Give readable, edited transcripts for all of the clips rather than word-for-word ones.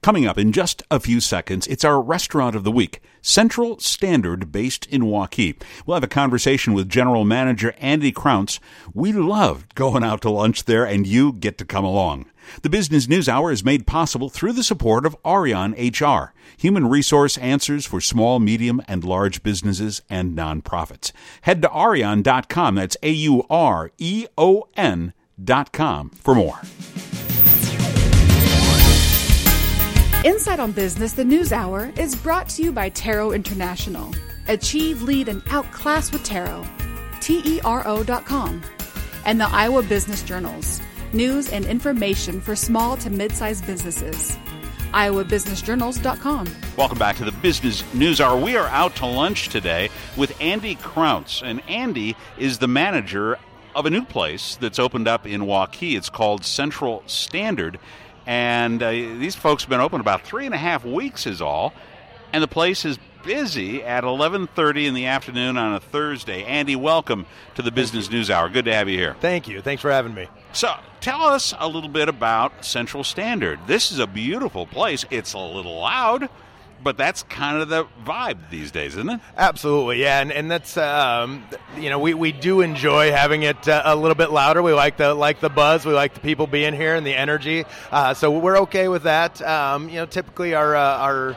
Coming up in just a few seconds, it's our Restaurant of the Week, Central Standard, based in Waukee. We'll have a conversation with General Manager Andy Kraunz. We love going out to lunch there, and you get to come along. The Business News Hour is made possible through the support of Arion HR, human resource answers for small, medium, and large businesses and nonprofits. Head to Arion.com, that's AUREON.com for more. Insight on Business, the News Hour, is brought to you by Tarot International. Achieve, lead, and outclass with Tarot. TERO.com. And the Iowa Business Journals. News and information for small to mid-sized businesses. IowaBusinessJournals.com. Welcome back to the Business News Hour. We are out to lunch today with Andy Kraunz. And Andy is the manager of a new place that's opened up in Waukee. It's called Central Standard. And these folks have been open about 3.5 weeks is all. And the place is busy at 11:30 in the afternoon on a Thursday. Andy, welcome to the Business News Hour. Good to have you here. Thank you. Thanks for having me. So tell us a little bit about Central Standard. This is a beautiful place. It's a little loud, but that's kind of the vibe these days, isn't it? Absolutely, yeah, and that's we do enjoy having it a little bit louder. We like the buzz, we like the people being here and the energy. So we're okay with that. Typically our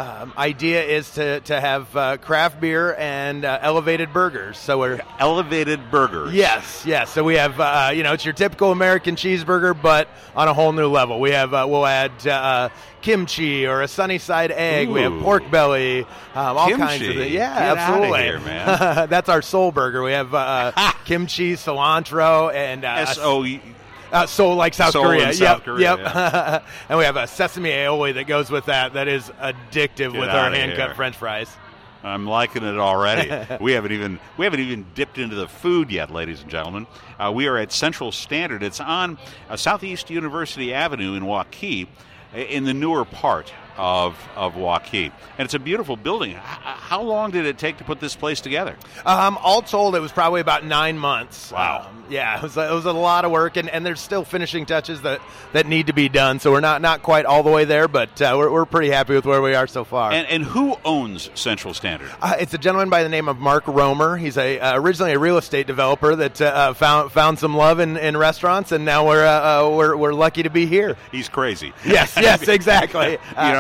idea is to have craft beer and elevated burgers. So we're elevated burgers. Yes. So we have it's your typical American cheeseburger, but on a whole new level. We have we'll add kimchi or a sunny side egg. Ooh. We have pork belly, all kimchi. kinds of things. Yeah, Get absolutely. Out of here, man. That's our soul burger. We have kimchi, cilantro, and S-O-E. Seoul, like South Seoul Korea. In South Korea, Yep. Yeah. And we have a sesame aioli that goes with that. That is addictive with our hand-cut French fries. I'm liking it already. we haven't even dipped into the food yet, ladies and gentlemen. We are at Central Standard. It's on Southeast University Avenue in Waukee, in the newer part of Waukee. And it's a beautiful building. How long did it take to put this place together? All told, it was probably about 9 months. Wow. Yeah, it was a lot of work, and there's still finishing touches that need to be done. So we're not quite all the way there, but we're pretty happy with where we are so far. And who owns Central Standard? It's a gentleman by the name of Mark Romer. He's originally a real estate developer that found some love in restaurants, and now we're lucky to be here. He's crazy. Yes, exactly.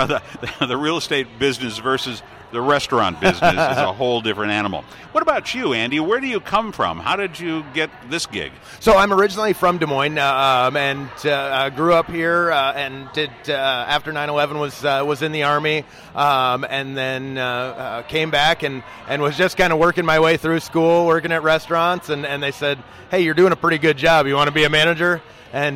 The real estate business versus the restaurant business is a whole different animal. What about you, Andy? Where do you come from? How did you get this gig? So I'm originally from Des Moines and grew up here and did after 9/11 was in the Army and then came back and was just kind of working my way through school, working at restaurants, and they said, hey, you're doing a pretty good job. You want to be a manager? And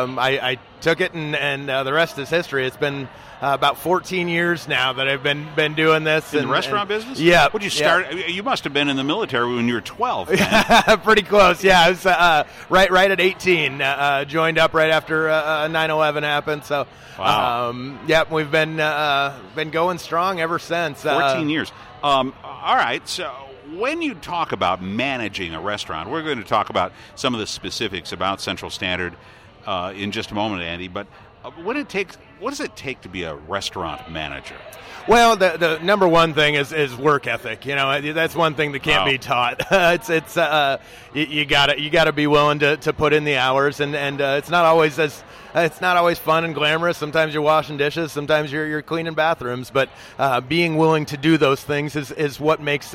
I took it, and the rest is history. It's been about 14 years now that I've been doing this. In the restaurant business? Yeah. Would you start? Yeah. You must have been in the military when you were 12. Pretty close, yeah. I was right at 18. Joined up right after 9/11 happened. So, wow. We've been going strong ever since. 14 years. All right, so when you talk about managing a restaurant, we're going to talk about some of the specifics about Central Standard in just a moment, Andy, but what does it take to be a restaurant manager? Well, the number one thing is work ethic. That's one thing that can't be taught. It's you gotta be willing to put in the hours, and it's not always fun and glamorous. Sometimes you're washing dishes, sometimes you're cleaning bathrooms, but being willing to do those things is what makes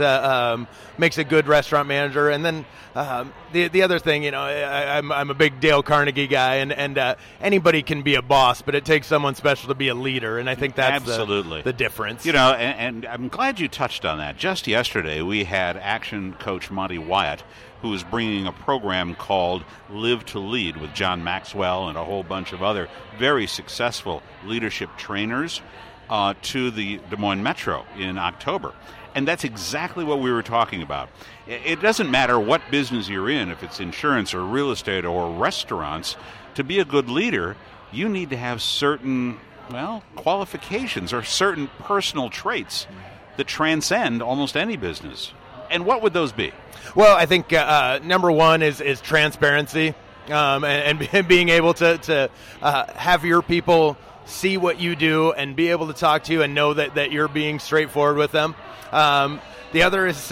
a good restaurant manager. And then the other thing, I'm a big Dale Carnegie guy, and anybody can be a boss, but it takes someone special to be a leader, and I think that's absolutely the difference. And I'm glad you touched on that. Just yesterday, we had action coach Monty Wyatt, who is bringing a program called Live to Lead with John Maxwell and a whole bunch of other very successful leadership trainers to the Des Moines Metro in October. And that's exactly what we were talking about. It doesn't matter what business you're in, if it's insurance or real estate or restaurants, to be a good leader, you need to have certain, qualifications or certain personal traits that transcend almost any business. And what would those be? Well, I think number one is transparency. and being able to have your people see what you do and be able to talk to you and know that you're being straightforward with them. The other is,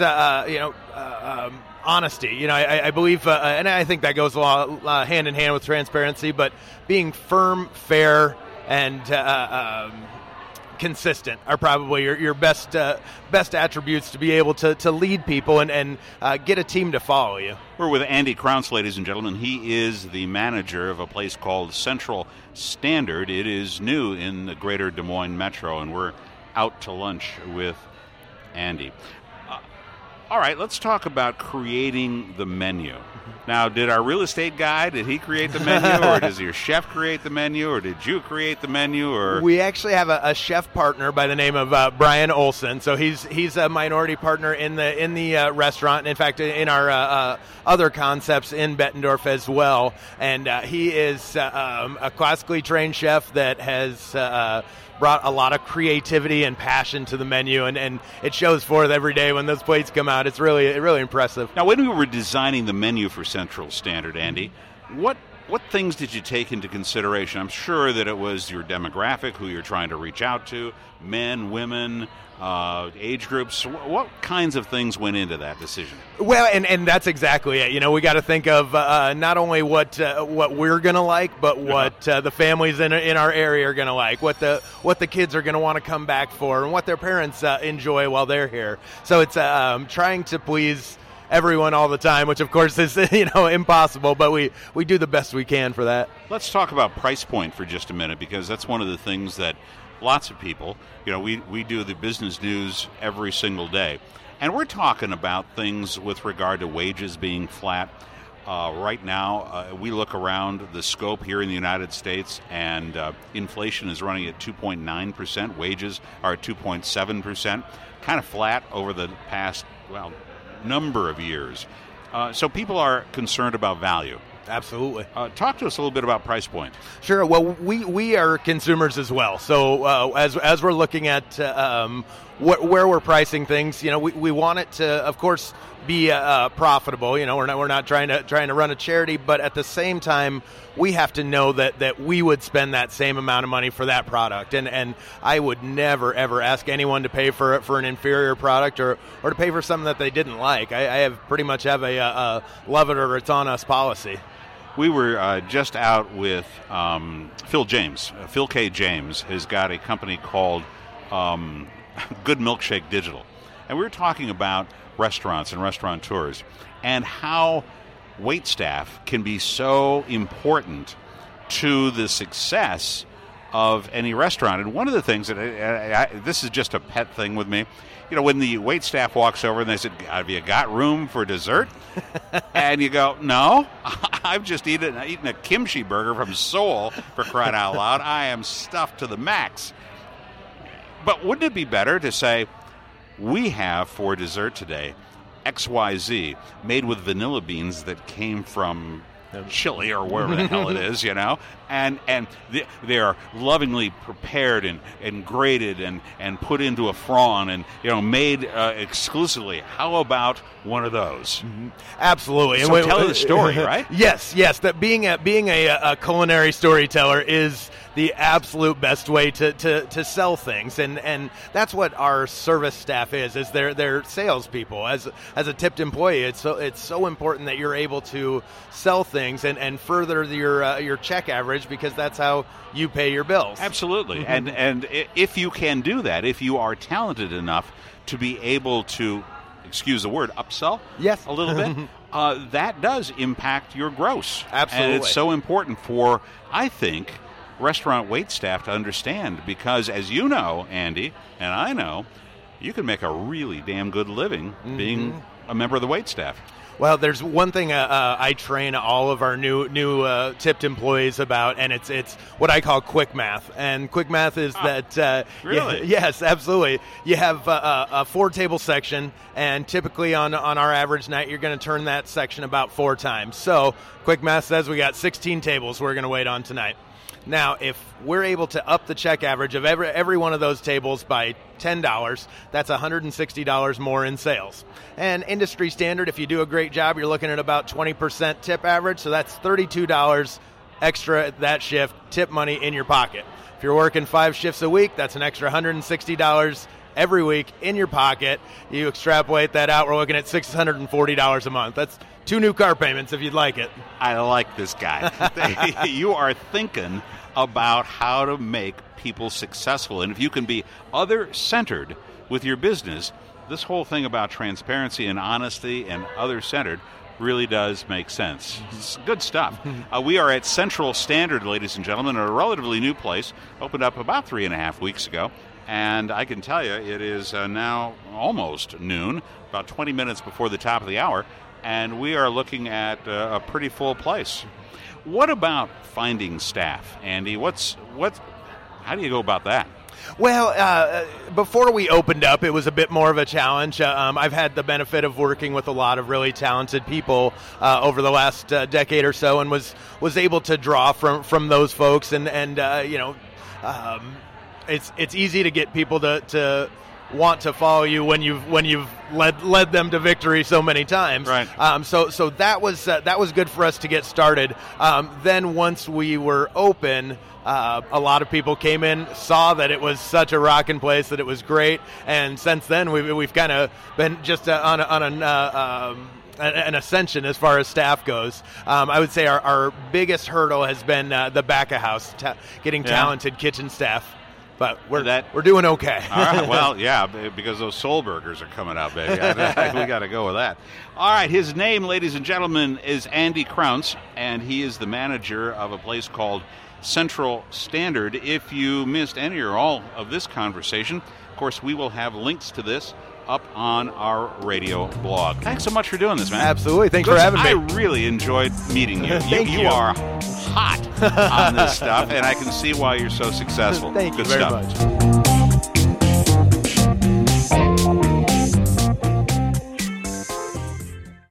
honesty. I believe, and I think that goes hand in hand with transparency, but being firm, fair, and consistent are probably your best attributes to be able to lead people and get a team to follow you. We're with Andy Kraunz, ladies and gentlemen. He is the manager of a place called Central Standard. It is new in the greater Des Moines metro, and we're out to lunch with Andy. All right, let's talk about creating the menu. Now, did our real estate guy, did he create the menu, or does your chef create the menu, or did you create the menu? Or we actually have a chef partner by the name of Brian Olson. So he's a minority partner in the restaurant, and in fact, in our other concepts in Bettendorf as well. And he is a classically trained chef that has brought a lot of creativity and passion to the menu, and it shows forth every day when those plates come out. It's really impressive. Now, when we were designing the menu for Central Standard, Andy, what things did you take into consideration? I'm sure that it was your demographic, who you're trying to reach out to, men, women, age groups. What kinds of things went into that decision? Well, and that's exactly it. We got to think of not only what we're going to like, but what the families in our area are going to like, what the kids are going to want to come back for, and what their parents enjoy while they're here. So it's trying to please everyone all the time, which of course is impossible, but we do the best we can for that. Let's talk about price point for just a minute, because that's one of the things that lots of people, we do the business news every single day, and we're talking about things with regard to wages being flat. Right now, we look around the scope here in the United States, and inflation is running at 2.9%. Wages are at 2.7%, kind of flat over the past, number of years. So people are concerned about value. Absolutely. Talk to us a little bit about price point. Sure. Well, we are consumers as well. So as we're looking at where we're pricing things, we want it to, of course, be profitable. We're not trying to run a charity, but at the same time, we have to know that we would spend that same amount of money for that product. And I would never ever ask anyone to pay for an inferior product or to pay for something that they didn't like. I pretty much have a love it or it's on us policy. We were just out with Phil James. Phil K. James has got a company called Good Milkshake Digital. And we were talking about restaurants and restaurateurs and how wait staff can be so important to the success of any restaurant. And one of the things that this is just a pet thing with me, when the wait staff walks over and they said, "Have you got room for dessert?" And you go, "No, I've just eaten a kimchi burger from Seoul, for crying out loud. I am stuffed to the max." But wouldn't it be better to say, "We have for dessert today XYZ made with vanilla beans that came from Chile," or wherever the hell it is, and they are lovingly prepared and grated and put into a fron and made exclusively. How about one of those? Mm-hmm. Absolutely. So tell the story, right? Yes. That being a culinary storyteller is the absolute best way to sell things, and that's what our service staff is they're salespeople. As a tipped employee, it's so important that you're able to sell things and further your check average, because that's how you pay your bills. Absolutely. Mm-hmm. And if you can do that, if you are talented enough to be able to, excuse the word, upsell, yes, a little bit, that does impact your gross. Absolutely. And it's so important for, I think, restaurant wait staff to understand, because as you know, Andy, and I know, you can make a really damn good living being a member of the wait staff. Well, there's one thing I train all of our new tipped employees about, and it's what I call quick math. And quick math is that really? Yes, absolutely. You have a 4-table section, and typically on our average night, you're going to turn that section about 4 times. So quick math says we got 16 tables we're going to wait on tonight. Now, if we're able to up the check average of every one of those tables by $10, that's $160 more in sales. And industry standard, if you do a great job, you're looking at about 20% tip average, so that's $32 extra that shift, tip money in your pocket. If you're working 5 shifts a week, that's an extra $160 every week in your pocket. You extrapolate that out, we're looking at $640 a month. That's 2 new car payments if you'd like it. I like this guy. You are thinking about how to make people successful. And if you can be other-centered with your business, this whole thing about transparency and honesty and other-centered really does make sense. It's good stuff. We are at Central Standard, ladies and gentlemen, a relatively new place, opened up about 3.5 weeks ago. And I can tell you it is now almost noon, about 20 minutes before the top of the hour, and we are looking at a pretty full place. What about finding staff, Andy? How do you go about that? Well, before we opened up, it was a bit more of a challenge. I've had the benefit of working with a lot of really talented people over the last decade or so, and was able to draw from those folks. And it's easy to get people to want to follow you when you've led them to victory so many times. Right. So that was good for us to get started. Then once we were open, a lot of people came in, saw that it was such a rockin' place, that it was great, and since then we've kind of been just on an ascension as far as staff goes. I would say our biggest hurdle has been the back of house, getting talented kitchen staff. But we're doing okay. All right. Well, yeah, because those soul burgers are coming out, baby. We got to go with that. All right. His name, ladies and gentlemen, is Andy Kraunz, and he is the manager of a place called Central Standard. If you missed any or all of this conversation, of course, we will have links to this up on our radio blog. Thanks so much for doing this, man. Absolutely. Thanks for having me. I really enjoyed meeting you. Thank you. You are hot on this stuff, and I can see why you're so successful. Thank you Good very stuff. much.